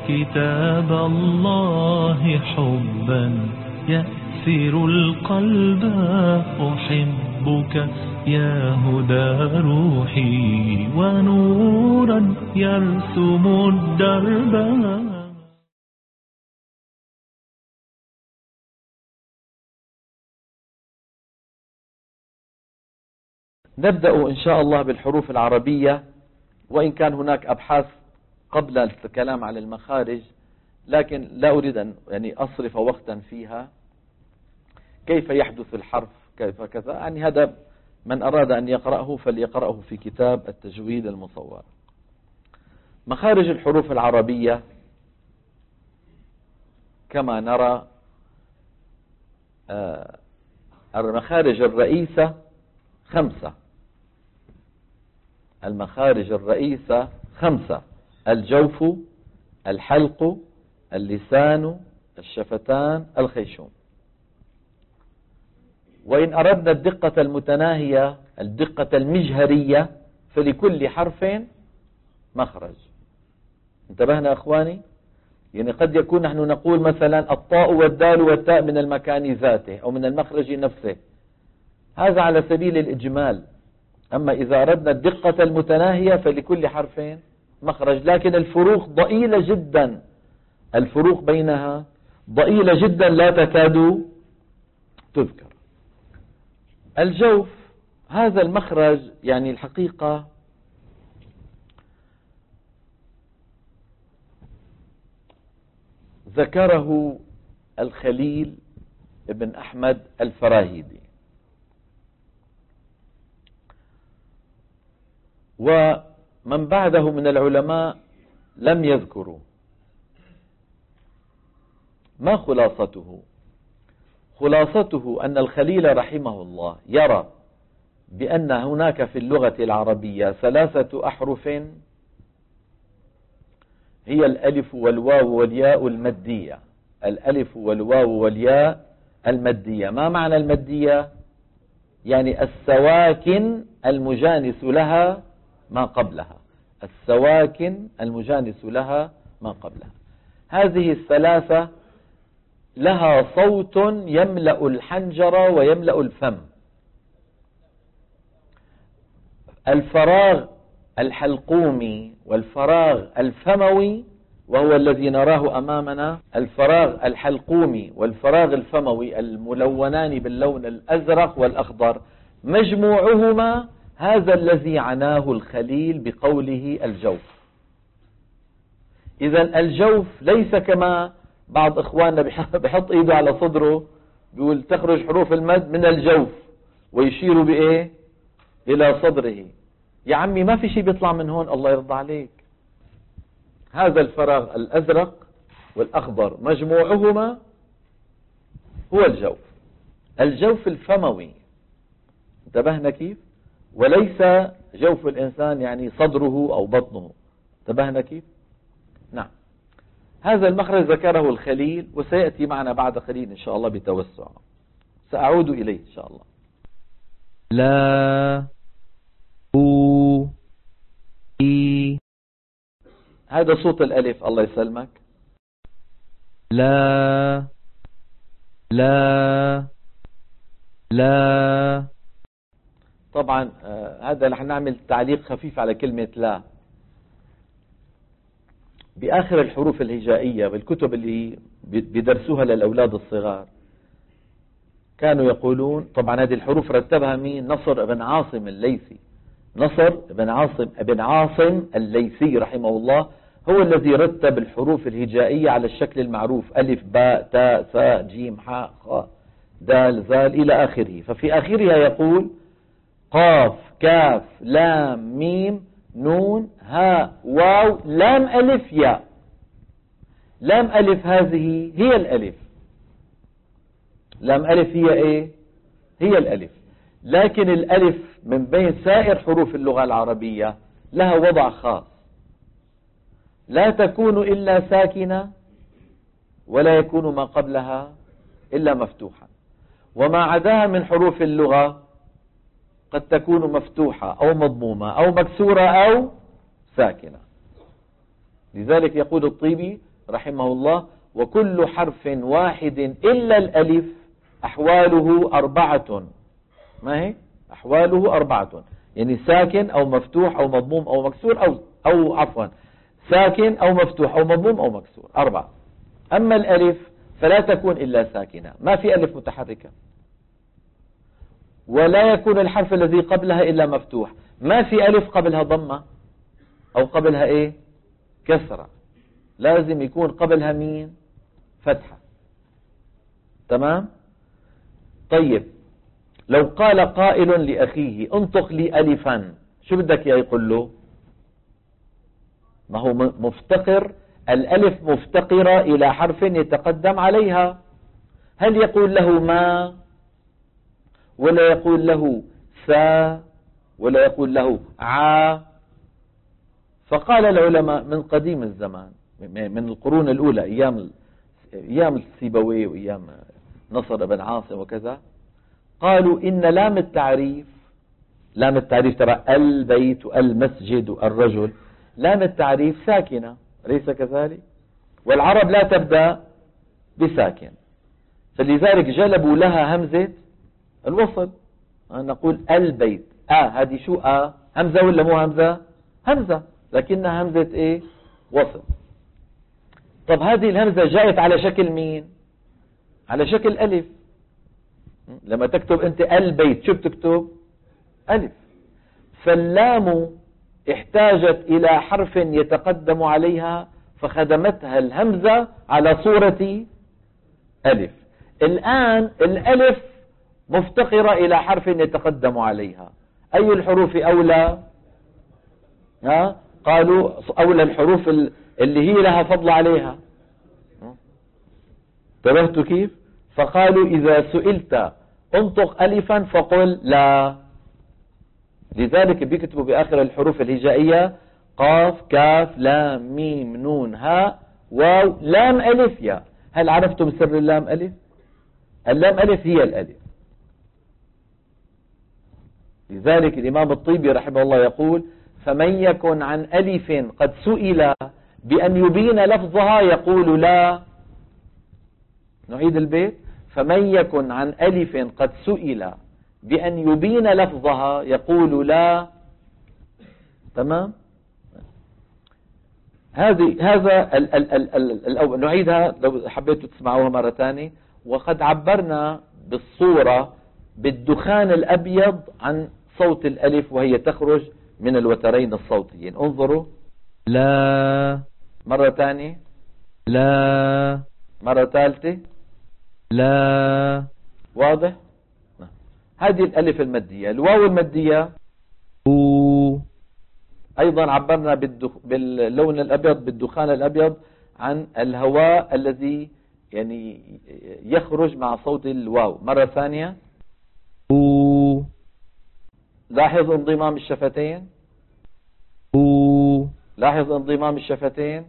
كتاب الله حبا يأسر القلب. أحبك يا هدى روحي ونورا يرسم الدرب. نبدأ إن شاء الله بالحروف العربية، وإن كان هناك أبحاث قبل الكلام على المخارج، لكن لا أريد أن أصرف وقتا فيها. كيف يحدث الحرف، كيف كذا، يعني هذا من أراد أن يقرأه فليقرأه في كتاب التجويد المصور. مخارج الحروف العربية كما نرى، المخارج الرئيسة 5. المخارج الرئيسة 5: الجوف، الحلق، اللسان، الشفتان، الخيشوم. وإن أردنا الدقة المتناهية، الدقة المجهرية، فلكل حرف مخرج. انتبهنا أخواني؟ يعني قد يكون نحن نقول مثلا الطاء والدال والتاء من المكان ذاته أو من المخرج نفسه، هذا على سبيل الإجمال. أما إذا أردنا الدقة المتناهية فلكل حرف مخرج، لكن الفروق ضئيلة جدا، الفروق بينها ضئيلة جدا لا تكاد تذكر. الجوف هذا المخرج يعني الحقيقة ذكره الخليل ابن أحمد الفراهيدي، ومن بعده من العلماء لم يذكروا. ما خلاصته؟ خلاصته أن الخليل رحمه الله يرى بأن هناك في اللغة العربية 3 أحرف هي الألف والواو والياء المادية. الألف والواو والياء المادية. ما معنى المادية؟ يعني السواكن المجانس لها ما قبلها، السواكن المجانس لها ما قبلها. هذه ال3 لها صوت يملأ الحنجرة ويملأ الفم. الفراغ الحلقومي والفراغ الفموي، وهو الذي نراه أمامنا، الفراغ الحلقومي والفراغ الفموي الملونان باللون الأزرق والأخضر، مجموعهما هذا الذي عناه الخليل بقوله الجوف. إذن الجوف ليس كما بعض إخواننا بحط إيده على صدره بيقول تخرج حروف المد من الجوف ويشير بإيه إلى صدره. يا عمي ما في شيء بيطلع من هون، الله يرضى عليك. هذا الفراغ الأزرق والأخضر مجموعهما هو الجوف، الجوف الفموي. انتبهنا كيف؟ وليس جوف الإنسان يعني صدره أو بطنه. انتبهنا كيف؟ نعم. هذا المخرج ذكره الخليل، وسيأتي معنا بعد قليل إن شاء الله بتوسع، سأعود إليه إن شاء الله. لا أو إي، هذا صوت الألف. الله يسلمك. لا لا لا. طبعا هذا رح نعمل تعليق خفيف على كلمة لا. بآخر الحروف الهجائية بالكتب اللي بيدرسوها للأولاد الصغار كانوا يقولون، طبعا هذه الحروف رتبها مين؟ نصر بن عاصم الليثي. نصر بن عاصم الليثي رحمه الله هو الذي رتب الحروف الهجائية على الشكل المعروف: ألف باء تاء ثاء جيم حاء خاء دال ذال إلى آخره. ففي آخرها يقول قاف كاف لام ميم نون هاء واو لام ألف ياء. لام ألف هذه هي الألف. لام ألف هي إيه؟ هي الألف. لكن الألف من بين سائر حروف اللغة العربية لها وضع خاص، لا تكون إلا ساكنة ولا يكون ما قبلها إلا مفتوحا، وما عداها من حروف اللغة قد تكون مفتوحة أو مضمومة أو مكسورة أو ساكنة. لذلك يقول الطيبي رحمه الله: وكل حرف واحد إلا الألف أحواله 4. ما هي؟ أحواله 4، يعني ساكن أو مفتوح أو مضموم أو مكسور أو عفوا ساكن أو مفتوح أو مضموم أو مكسور 4. أما الألف فلا تكون إلا ساكنة، ما في ألف متحركة، ولا يكون الحرف الذي قبلها إلا مفتوح، ما في ألف قبلها ضمة أو قبلها إيه؟ كسرة، لازم يكون قبلها مين؟ فتحة. تمام؟ طيب، لو قال قائل لأخيه: انطق لي ألفا، شو بدك يا يقول له؟ ما هو مفتقر، الألف مفتقرة إلى حرف يتقدم عليها. هل يقول له ما، ولا يقول له سا، ولا يقول له عا؟ فقال العلماء من قديم الزمان، من القرون الأولى، أيام السيبوي وأيام نصر بن عاصم وكذا، قالوا إن لام التعريف ترى البيت والمسجد والرجل، لام التعريف ساكنة، أليس كذلك؟ والعرب لا تبدأ بساكن، فلذلك جلبوا لها همزة الوصل. نقول البيت، هذه شو همزة ولا مو همزة؟ همزة، لكنها همزة ايه؟ وصل. طب هذه الهمزة جاءت على شكل مين؟ على شكل ألف. لما تكتب أنت البيت شو بتكتب؟ ألف. فاللام احتاجت إلى حرف يتقدم عليها فخدمتها الهمزة على صورة ألف. الآن الألف مفتقرة إلى حرف يتقدم عليها، أي الحروف أولى؟ قالوا أولى الحروف اللي هي لها فضل عليها. انتبهتوا كيف؟ فقالوا إذا سئلت انطق ألفا فقل لا. لذلك بيكتبوا بآخر الحروف الهجائية قاف كاف لام ميم نون هاء واو لام ألف ياء. هل عرفتم سر اللام ألف؟ اللام ألف هي الألف. لذلك الإمام الطيبي رحمه الله يقول: فمن يكن عن ألف قد سئل بأن يبين لفظها يقول لا. نعيد البيت: فمن يكن عن ألف قد سئل بأن يبين لفظها يقول لا. تمام؟ هذا نعيدها لو حبيتوا تسمعوها مرة ثانية. وقد عبرنا بالصورة بالدخان الأبيض عن صوت الألف وهي تخرج من الوترين الصوتيين. انظروا: لا. مرة ثانية: لا. مرة ثالثة: لا. واضح؟ هذه الألف المادية. الواو المادية أيضا عبرنا باللون الأبيض بالدخان الأبيض عن الهواء الذي يعني يخرج مع صوت الواو. مرة ثانية: لاحظ انضمام الشفتين. لاحظ انضمام الشفتين.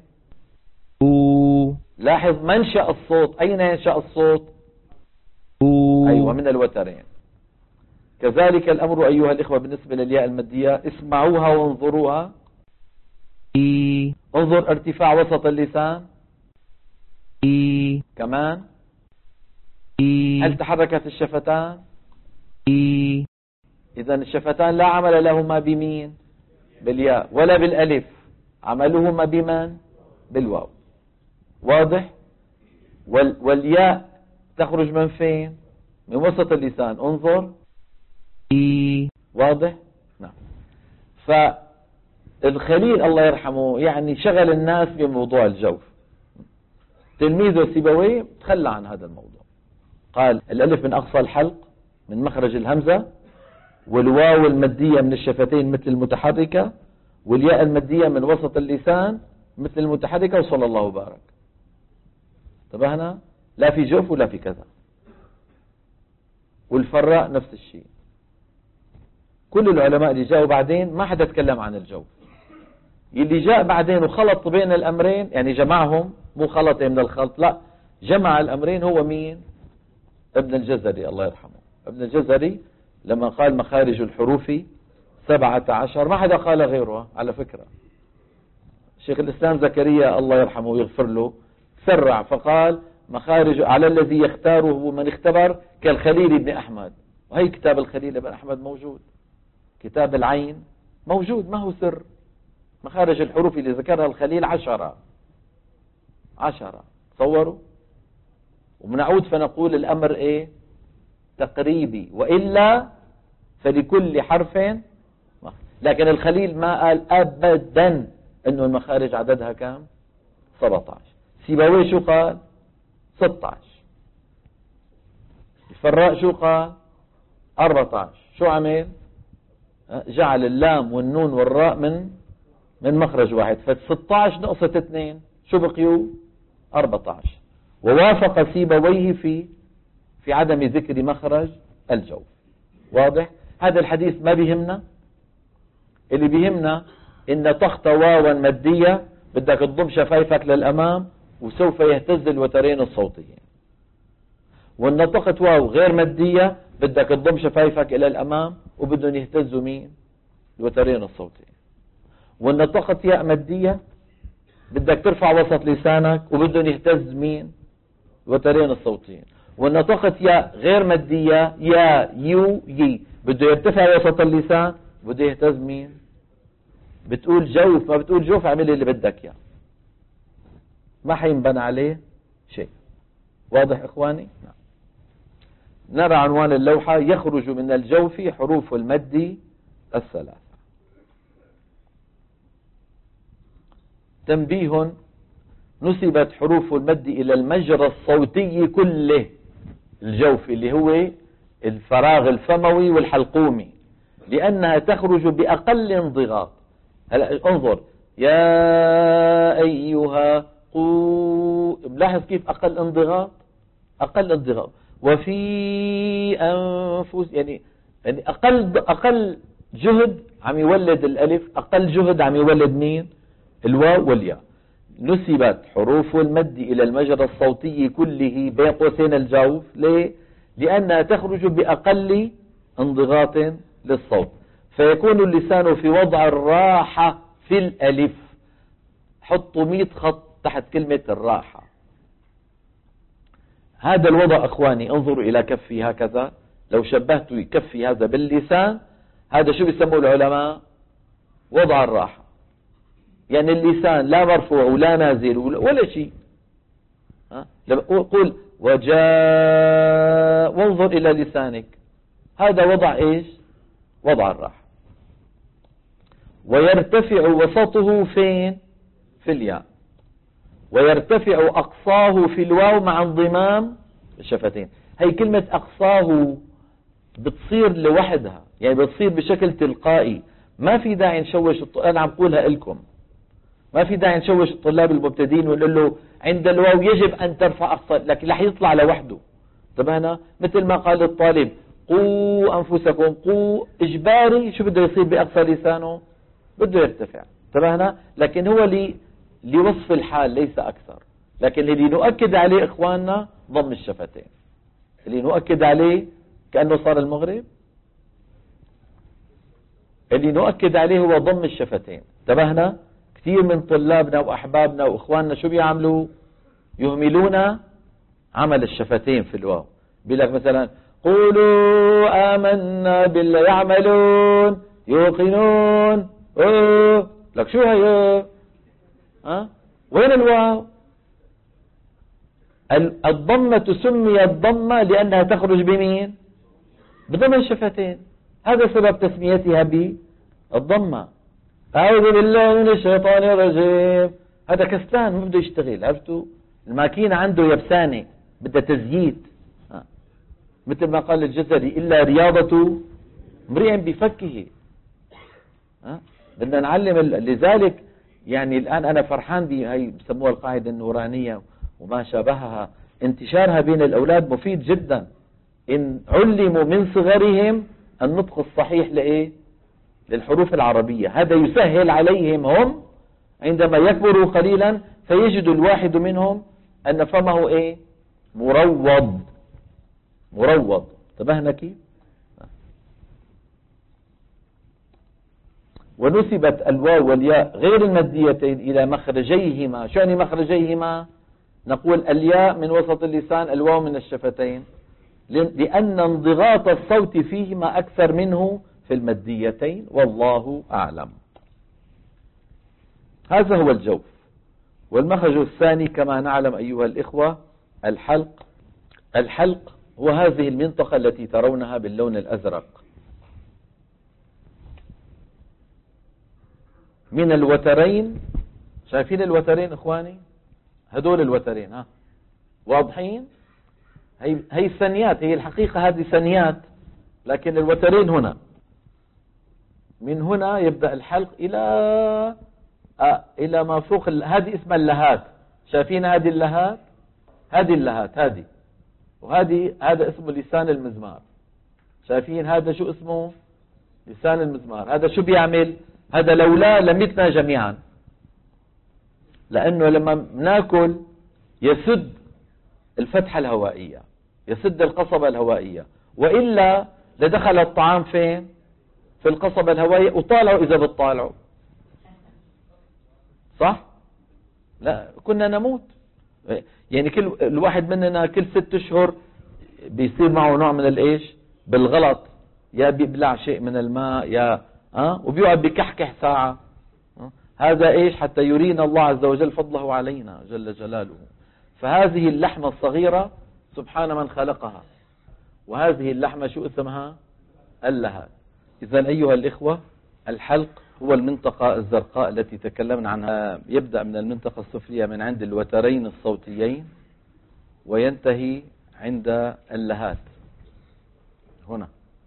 لاحظ منشأ الصوت، أين ينشأ الصوت؟ أيوة، من الوترين. كذلك الأمر أيها الإخوة بالنسبة للياء المادية، اسمعوها وانظروها. انظر ارتفاع وسط اللسان. كمان. هل تحركت الشفتان؟ إذا الشفتان لا عمل لهما بمين؟ بالياء، ولا بالألف، عملهما بمن؟ بالواو. واضح؟ والياء تخرج من فين؟ من وسط اللسان. انظر. واضح؟ نعم. فالخليل الله يرحمه يعني شغل الناس بموضوع الجوف. تلميذه سيبويه تخلى عن هذا الموضوع، قال الألف من أقصى الحلق من مخرج الهمزة، والواو المادية من الشفتين مثل المتحركة، والياء المادية من وسط اللسان مثل المتحركة، وصلى الله وبارك. انتبهنا؟ لا في جوف ولا في كذا. والفراء نفس الشيء. كل العلماء اللي جاءوا بعدين ما حدا تكلم عن الجوف. اللي جاء بعدين وخلط بين الأمرين، يعني جمعهم، مو خلط من الخلط، لا، جمع الأمرين. هو مين؟ ابن الجزري الله يرحمه. ابن الجزري لما قال مخارج الحروف 17 ما حدا قال غيره على فكرة. شيخ الإسلام زكريا الله يرحمه ويغفر له سرع فقال مخارج على الذي يختاره من اختبر كالخليل بن أحمد. وهي كتاب الخليل بن أحمد موجود، كتاب العين موجود، ما هو سر. مخارج الحروف اللي ذكرها الخليل 10 تصوروا. وبنعود فنقول الأمر إيه؟ تقريبي، وإلا فلكل حرف مخرج. لكن الخليل ما قال أبدا أنه المخارج عددها كم؟ 17. سيبويه شو قال؟ 16. الفراء شو قال؟ 14. شو عمل؟ جعل اللام والنون والراء من مخرج واحد، ف16 نقصت 2 شو بقيوا؟ 14. ووافق سيبويه في عدم ذكر مخرج الجوف. واضح؟ هذا الحديث ما بيهمنا. اللي بيهمنا إن تخطى واوا مادية بدك تضم شفايفك للأمام وسوف يهتز الوترين الصوتيين، وإن نطقت واو غير مادية بدك تضم شفايفك إلى الأمام وبدهم يهتزوا مين؟ الوترين الصوتيين. وإن نطقت ياء مادية بدك ترفع وسط لسانك وبدهم يهتز مين؟ الوترين الصوتيين. وإن نطقت ياء غير مادية يا يو يي بده يرتفع وسط اللسان بده يهتز مين؟ بتقول جوف ما بتقول جوف، اعمل اللي بدك اياه، ما حينبنى عليه شيء. واضح اخواني؟ نعم. نرى عنوان اللوحة: يخرج من الجوف حروف المد الثلاثة. تنبيه: نسبت حروف المد إلى المجرى الصوتي كله، الجوف اللي هو الفراغ الفموي والحلقومي، لأنها تخرج بأقل انضغاط. هلا انظر: يا أيها قو، ملاحظ كيف أقل انضغاط؟ أقل انضغاط. وفي أنفس، يعني أقل جهد عم يولد الألف، أقل جهد عم يولد مين؟ الواو والياء. نسبت حروف المد إلى المجرى الصوتي كله بين قوسين الجوف. ليه؟ لأنها تخرج بأقل انضغاط للصوت، فيكون اللسان في وضع الراحة في الألف. حطوا 100 خط تحت كلمة الراحة. هذا الوضع أخواني، انظروا إلى كفي هكذا، لو شبهتوا كفي هذا باللسان، هذا شو بيسموه العلماء؟ وضع الراحة. يعني اللسان لا مرفوع ولا نازل ولا شيء. قل وجاء، وانظر إلى لسانك، هذا وضع إيش؟ وضع الراحة. ويرتفع وسطه فين؟ في الياء. ويرتفع أقصاه في الواو مع انضمام الشفتين. هي كلمة أقصاه بتصير لوحدها، يعني بتصير بشكل تلقائي، ما في داعي نشوش أنا عم قولها لكم، ما في داعي نشوش الطلاب المبتدئين ونقول له عند الواو يجب أن ترفع أقصى، لكن رح يطلع لوحده. تمام؟ مثل ما قال الطالب: قوا أنفسكم، قوا إجباري، شو بده يصير بأقصى لسانه؟ بده يرتفع. تمام؟ لكن هو لوصف الحال ليس أكثر. لكن اللي نؤكد عليه إخواننا ضم الشفتين، اللي نؤكد عليه كأنه صار المغرب، اللي نؤكد عليه هو ضم الشفتين. انتبهنا؟ كثير من طلابنا وأحبابنا وإخواننا شو بيعملوا؟ يهملون عمل الشفتين في الواو. بيقول لك مثلا: قولوا آمنا بالله، يعملون، يوقنون، لك شو هي؟ وين الواو؟ الضمة سميت ضمة لأنها تخرج بمين؟ بضم الشفتين. هذا سبب تسميتها بالضمة. أعوذ بالله من الشيطان الرجيم. هذا كسلان ما بده يشتغل، عرفتوا؟ الماكينة عنده يبسانة بدها تزييت. مثل ما قال الجزري: إلا رياضة امرئ بفكه. بدنا نعلم لذلك يعني الآن أنا فرحان بهي بسموها القاعدة النورانية وما شابهها، انتشارها بين الأولاد مفيد جدا. إن علموا من صغرهم النطق الصحيح لإيه؟ للحروف العربية. هذا يسهل عليهم هم عندما يكبروا قليلا فيجد الواحد منهم أن فمه إيه؟ مروض. انتبهنا كيف؟ ونسبت الواو والياء غير الماديتين إلى مخرجيهما. شو يعني مخرجيهما؟ نقول الياء من وسط اللسان، الواو من الشفتين، لأن انضغاط الصوت فيهما أكثر منه في المديتين، والله أعلم. هذا هو الجوف. والمخرج الثاني كما نعلم أيها الإخوة الحلق. الحلق هو هذه المنطقة التي ترونها باللون الأزرق من الوترين. شايفين الوترين إخواني؟ هدول الوترين، ها واضحين؟ هي الثنيات، هي الحقيقة هذه ثنيات، لكن الوترين هنا. من هنا يبدأ الحلق إلى ما فوق هذه اسمها اللهات. شايفين هذه اللهات؟ هذه اللهات هذه، وهذه هذا اسمه لسان المزمار. شايفين هذا شو اسمه؟ لسان المزمار. هذا شو بيعمل؟ هذا لولا لمتنا جميعا، لأنه لما ناكل يسد الفتحة الهوائية، يسد القصبة الهوائية، وإلا لدخل الطعام فين؟ في القصبة الهوائية، وطالعوا إذا بتطالعوا صح؟ لا كنا نموت. يعني كل الواحد مننا كل 6 أشهر بيصير معه نوع من الإيش بالغلط، يا بيبلع شيء من الماء يا وبيقعد بكحكح ساعة. هذا إيش؟ حتى يرينا الله عز وجل فضله علينا جل جلاله. فهذه اللحمة الصغيرة سبحان من خلقها، وهذه اللحمة شو اسمها؟ اللهات. إذن أيها الإخوة الحلق هو المنطقة الزرقاء التي تكلمنا عنها. يبدأ من المنطقة السفلية من عند الوترين الصوتيين وينتهي عند اللهات هنا.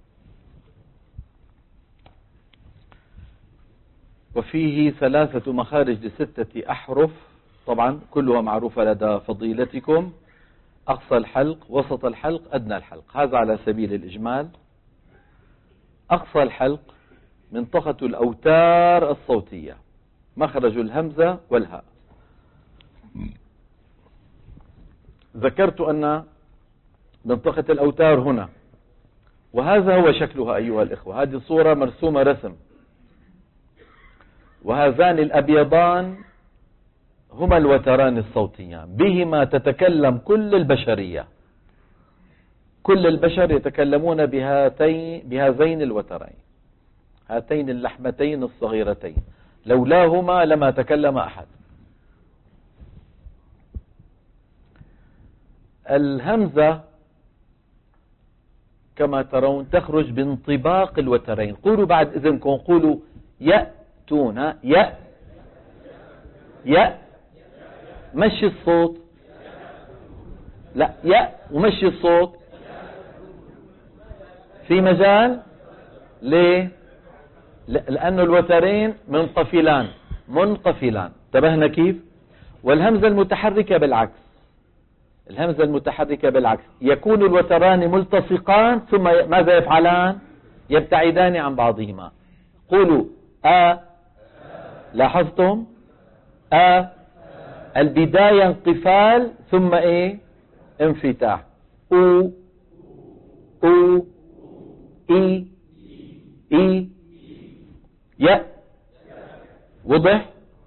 وفيه 3 مخارج ل6 أحرف، طبعا كلها معروفة لدى فضيلتكم: أقصى الحلق، وسط الحلق، أدنى الحلق. هذا على سبيل الإجمال. أقصى الحلق منطقة الأوتار الصوتية، مخرج الهمزة والهاء. ذكرت أن منطقة الأوتار هنا، وهذا هو شكلها أيها الإخوة. هذه صورة مرسومة رسم، وهذان الأبيضان هما الوتران الصوتيان، بهما تتكلم كل البشرية. كل البشر يتكلمون بهذين الوترين، هاتين اللحمتين الصغيرتين، لولاهما لما تكلم أحد. الهمزة كما ترون تخرج بانطباق الوترين. قولوا بعد إذنكم، قولوا يأتون. يأ مشي الصوت، لا يأ ومشي الصوت في مجال. ليه؟ لأن الوترين منقفلان. انتبهنا كيف؟ والهمزة المتحركة بالعكس. الهمزة المتحركة بالعكس، يكون الوتران ملتصقان ثم ماذا يفعلان؟ يبتعدان عن بعضهما. قولوا لاحظتم؟ البداية انقفال ثم ايه؟ انفتاح. او اي يا. وضح؟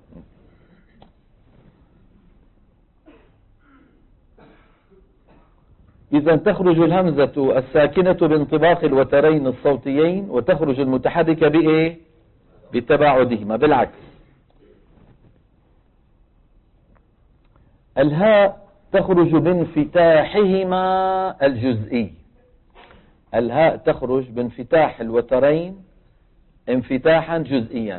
إذا تخرج الهمزة الساكنة بانطباق الوترين الصوتيين، وتخرج المتحركة بإيه؟ بتباعدهما بالعكس. الهاء تخرج بانفتاحهما الجزئي. الهاء تخرج بانفتاح الوترين انفتاحا جزئيا.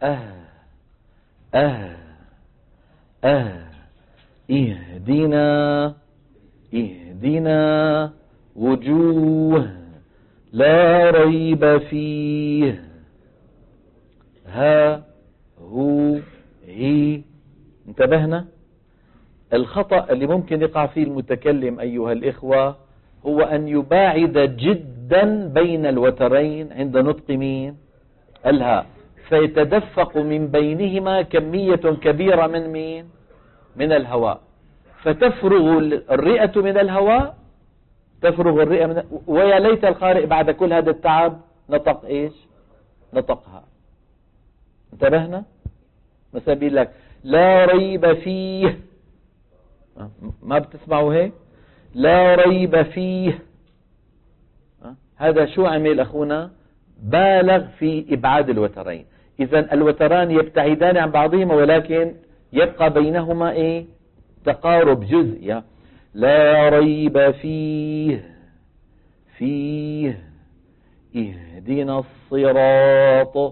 اهدنا وجوه لا ريب فيه. ها هو هي. انتبهنا؟ الخطأ اللي ممكن يقع فيه المتكلم أيها الإخوة هو أن يباعد جدا بين الوترين عند نطق مين؟ الهاء، فيتدفق من بينهما كمية كبيرة من مين؟ من الهواء، فتفرغ الرئة من الهواء، تفرغ الرئة من، ويا ليت القارئ بعد كل هذا التعب نطق ايش؟ نطقها. انتبهنا؟ مثلا بيقول لك لا ريب فيه، ما بتسمعوا هيك؟ لا ريب فيه. هذا شو عمل أخونا؟ بالغ في إبعاد الوترين. إذن الوتران يبتعدان عن بعضهما ولكن يبقى بينهما إيه؟ تقارب جزئي. لا ريب فيه اهدنا الصراط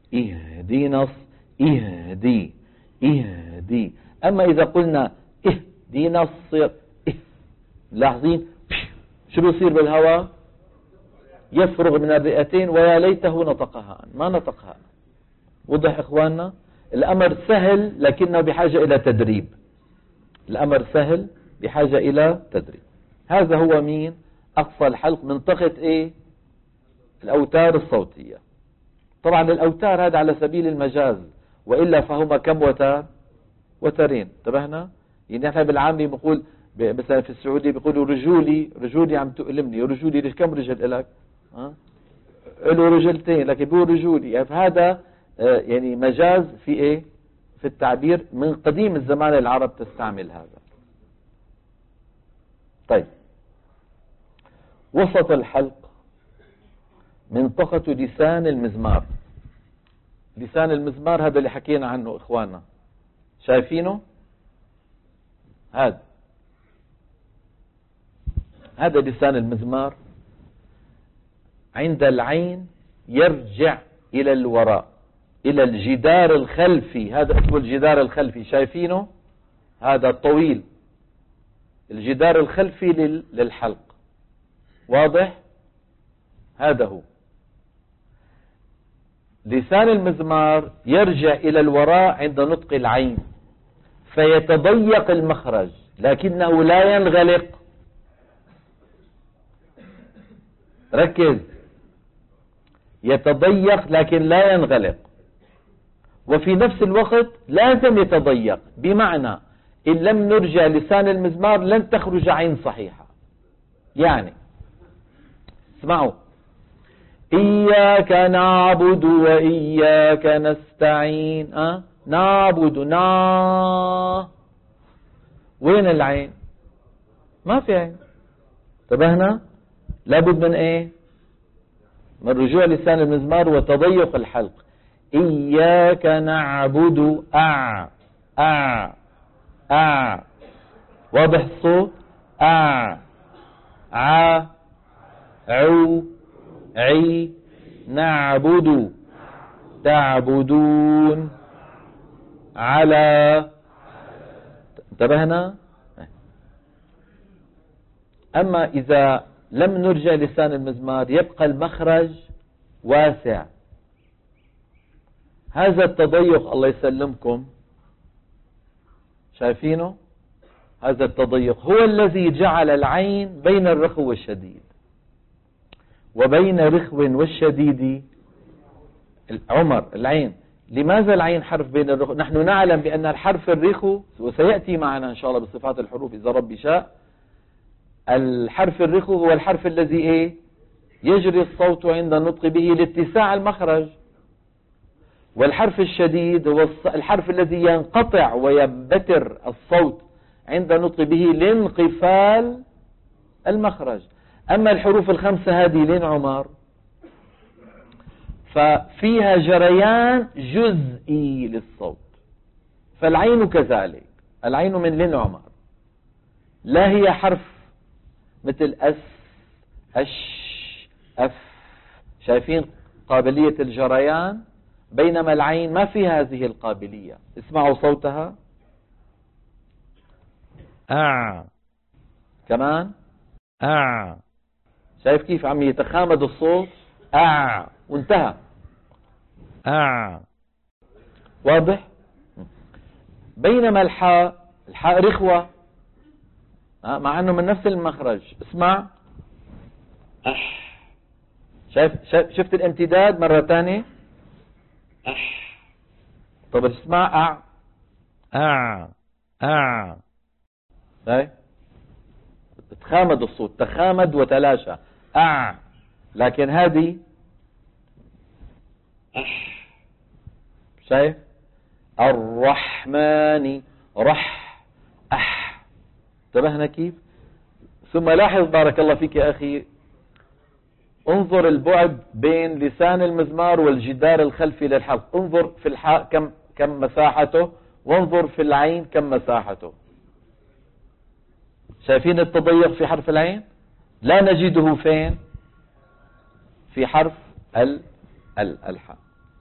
اهدي. أما إذا قلنا اهدنا الصراط لاحظين شو بيصير بالهواء؟ يفرغ من الرئتين ويا ليته نطقها، ما نطقها. وضح إخواننا؟ الأمر سهل لكنه بحاجة إلى تدريب. الأمر سهل بحاجة إلى تدريب. هذا هو مين؟ أقصى الحلق، منطقة إيه؟ الأوتار الصوتية. طبعا الأوتار هذا على سبيل المجاز، وإلا فهما كم وتر؟ وترين. انتبهنا؟ يعني نحن بالعامي بنقول مثلا في السعودية بيقولوا رجولي عم تؤلمني. رجولي كم رجل لك؟ له رجلتين لكن بيقول رجولي. يعني هذا يعني مجاز في ايه؟ في التعبير. من قديم الزمان العرب تستعمل هذا. طيب، وسط الحلق منطقة لسان المزمار. لسان المزمار هذا اللي حكينا عنه إخواننا، شايفينه؟ هذا لسان المزمار عند العين يرجع إلى الوراء، إلى الجدار الخلفي. هذا اسمه الجدار الخلفي، شايفينه؟ هذا الطويل، الجدار الخلفي للحلق. واضح؟ هذا هو لسان المزمار. يرجع إلى الوراء عند نطق العين فيتضيق المخرج لكنه لا ينغلق. ركز، يتضيق لكن لا ينغلق، وفي نفس الوقت لازم يتضيق. بمعنى إن لم نرجع لسان المزمار لن تخرج عين صحيحة. يعني اسمعوا: إياك نعبد وإياك نستعين. نعبد وين العين؟ ما في عين. انتبهنا؟ لابد من ايه؟ من رجوع لسان المزمار وتضيق الحلق. إياك نعبد واضح الصوت؟ عو عي. نعبد تعبدون على. انتبهنا؟ أما إذا لم نرجع لسان المزمار يبقى المخرج واسع. هذا التضيق الله يسلمكم، شايفينه؟ هذا التضيق هو الذي جعل العين بين الرخو والشديد، وبين رخو والشديد عمر العين. لماذا العين حرف بين الرخو؟ نحن نعلم بأن الحرف الرخو، وسيأتي معنا إن شاء الله بصفات الحروف إذا ربي شاء، الحرف الرخو هو الحرف الذي ايه؟ يجري الصوت عند النطق به لاتساع المخرج. والحرف الشديد هو الحرف الذي ينقطع وينبتر الصوت عند النطق به لانقفال المخرج. أما الحروف الخمسة هذه لين عمر ففيها جريان جزئي للصوت، فالعين كذلك. العين من لين عمر لا هي حرف مثل أس أش أف، شايفين قابلية الجريان؟ بينما العين ما فيها هذه القابلية. اسمعوا صوتها. كمان شايف كيف عم يتخامد الصوت؟ وانتهى. واضح؟ بينما الحاء رخوة مع انه من نفس المخرج. اسمع. شفت الامتداد مرة ثانية؟ طب اسمع. تخامد الصوت، تخامد وتلاشى. لكن هذه شايف؟ الرحمن انتبهنا كيف؟ ثم لاحظ بارك الله فيك يا أخي، انظر البعد بين لسان المزمار والجدار الخلفي للحلق. انظر في الحاء كم مساحته، وانظر في العين كم مساحته. شايفين التضيق في حرف العين؟ لا نجده فين؟ في حرف الحاء.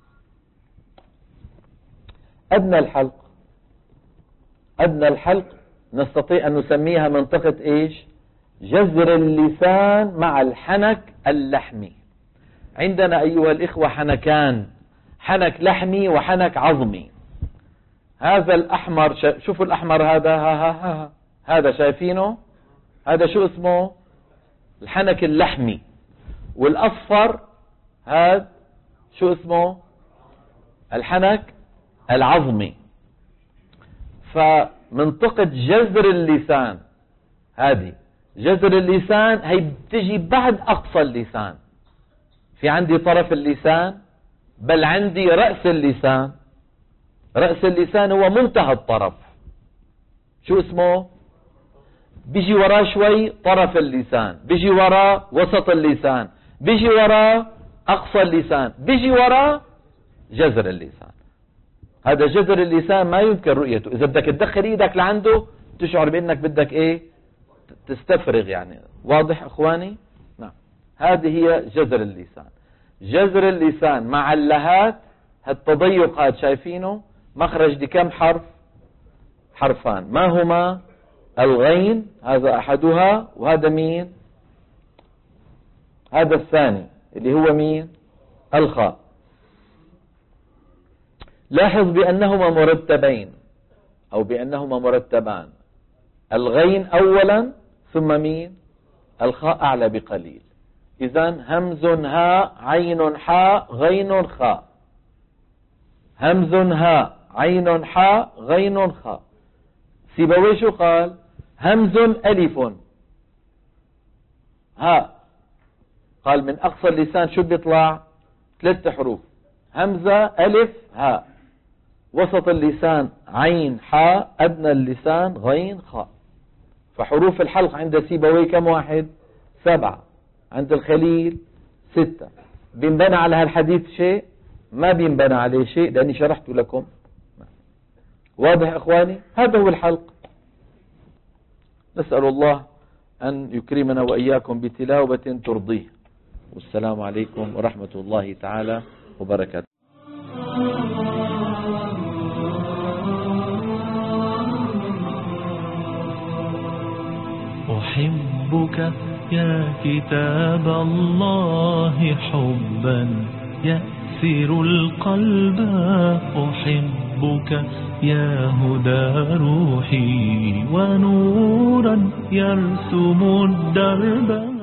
أدنى الحلق نستطيع أن نسميها منطقة إيش؟ جذر اللسان مع الحنك اللحمي. عندنا أيها الإخوة حنكان، حنك لحمي وحنك عظمي. هذا الأحمر، شوفوا الأحمر هذا، هذا شايفينه؟ هذا شو اسمه؟ الحنك اللحمي. والأصفر هذا شو اسمه؟ الحنك العظمي. فمنطقة جذر اللسان، هذه جذر اللسان هي بتجي بعد أقصى اللسان. في عندي طرف اللسان، بل عندي رأس اللسان. رأس اللسان هو منتهى الطرف، شو اسمه؟ بيجي وراه شوي طرف اللسان، بيجي وراه وسط اللسان، بيجي وراه أقصى اللسان، بيجي وراه جذر اللسان. هذا جذر اللسان ما يمكن رؤيته. إذا بدك تدخل إيدك لعنده تشعر بأنك بدك إيه؟ تستفرغ يعني. واضح أخواني؟ نعم. هذه هي جذر اللسان. جذر اللسان مع اللهات، هالتضيق هذا شايفينه؟ مخرج دي كم حرف؟ حرفان. ما هما؟ الغين، هذا أحدها، وهذا مين؟ هذا الثاني اللي هو مين؟ الخاء. لاحظ بأنهما مرتبين أو بأنهما مرتبان. الغين أولا ثم مين؟ الخاء أعلى بقليل. إذن همز هاء عين حاء غين خاء. همز هاء عين حاء غين خاء. سيبويه شو قال؟ همز ألف هاء. قال من أقصى اللسان شو بيطلع؟ 3 حروف، همزة ألف هاء. وسط اللسان عين حاء، أدنى اللسان غين خاء. فحروف الحلق عند سيبويه كم واحد؟ 7. عند الخليل 6. بينبنى على هالحديث شيء؟ ما بينبنى عليه شيء لأني شرحت لكم. واضح إخواني؟ هذا هو الحلق. نسأل الله أن يكرمنا وإياكم بتلاوة ترضيه. والسلام عليكم ورحمة الله تعالى وبركاته. أحبك يا كتاب الله حبا يأسر القلب. أحبك يا هدى روحي ونورا يرسم الدرب.